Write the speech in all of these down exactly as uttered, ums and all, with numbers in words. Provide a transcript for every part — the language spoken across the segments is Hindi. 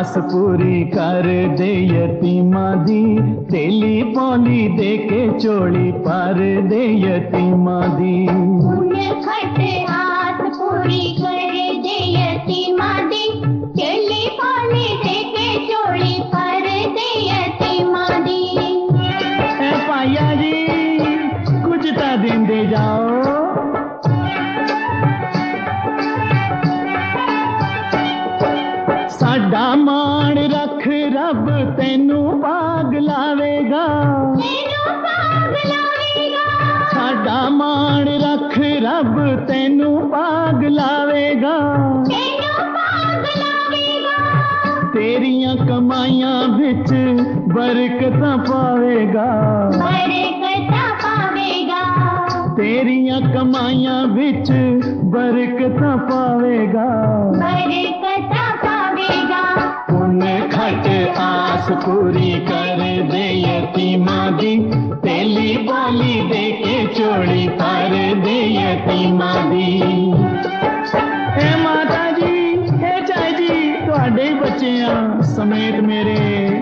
आस पूरी कर दे यतीमा दी, तेली पौली दे के चोली पर दे यतीमा दी। खट आस पूरी कर दे यतीमा दी, तेली पौली दे के चोली पर दे यतीमा दी। ए पाया जी कुछ तो देंदे जाओ। साडा मान रख रब तेनू भाग लावेगा, साडा मान रख रब तेनू भाग लावेगा। तेरियां कमाइयां बिच बरकतां पावेगा, बरकतां पावेगा। तेरियां कमाइयां बिच बरकतां पावेगा, बरकतां पावेगा। पुन खट आस पूरी कर दे यतीमा दी, तेली पौली दे के चोली पर दे यतीमा दी। ए माता जी ए चाय जी तुहाडे ही बच्चे आ समेत मेरे।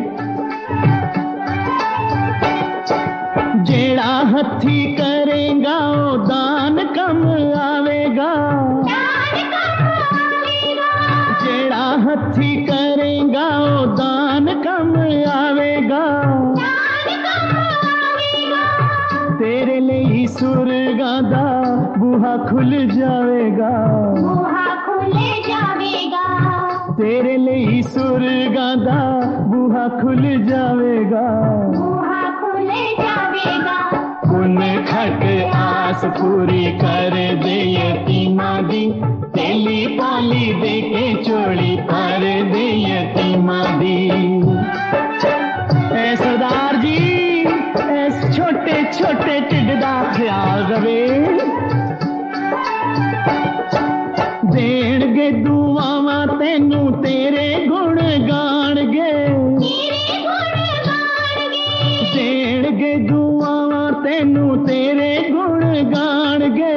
जेड़ा हथी करेगा ओ दान कम आवेगा, जेड़ा हथी करेगा ओ दान कम आवेगा। तेरे लिए सुरगा दा बूहा खुल जावेगा, बूहा खुल जावेगा। तेरे लिए सुरगा दा बूहा खुल जावेगा, बूहा खुल जावेगा। पुन खट आस पूरी कर दे यतीमा दी, तेली पौली दे के चोली पर दे यतीमा दी। ए सरदार जी इस छोटे छोटे ढिड दा ख्याल रवे, देणगे दुआवां तेनू तेरे गुण गाणगे, देणगे दुआवां तेनू तेरे गुण गाणगे।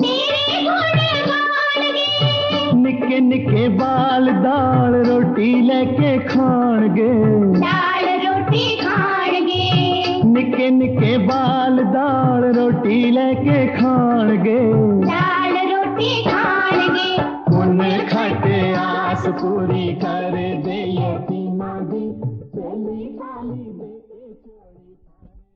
निके निके बाल दाल रोटी लेके खाणगे, दाल रोटी खाणगे। निके निके बाल दाल रोटी लेके खाणगे, दाल रोटी खाणगे। पुन खट आस पूरी कर दे यतीमा दी, तेली पौली दे के चोली पर